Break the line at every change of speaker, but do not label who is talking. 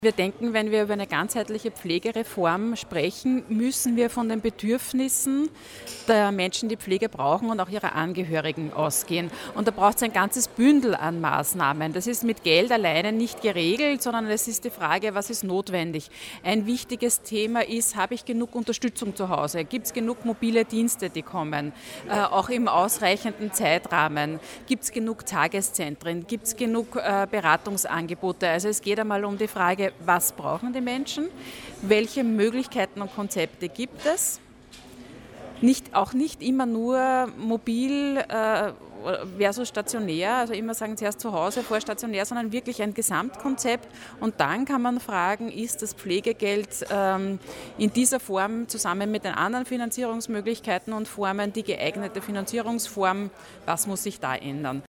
Wir denken, wenn wir über eine ganzheitliche Pflegereform sprechen, müssen wir von den Bedürfnissen der Menschen, die Pflege brauchen und auch ihrer Angehörigen ausgehen. Und da braucht es ein ganzes Bündel an Maßnahmen. Das ist mit Geld alleine nicht geregelt, sondern es ist die Frage, was ist notwendig. Ein wichtiges Thema ist, habe ich genug Unterstützung zu Hause? Gibt es genug mobile Dienste, die kommen? Auch im ausreichenden Zeitrahmen? Gibt es genug Tageszentren? Gibt es genug Beratungsangebote? Also es geht einmal um die Frage, was brauchen die Menschen? Welche Möglichkeiten und Konzepte gibt es? Auch nicht immer nur mobil versus stationär, also immer sagen zuerst zu Hause vor stationär, sondern wirklich ein Gesamtkonzept. Und dann kann man fragen, ist das Pflegegeld in dieser Form zusammen mit den anderen Finanzierungsmöglichkeiten und Formen die geeignete Finanzierungsform? Was muss sich da ändern?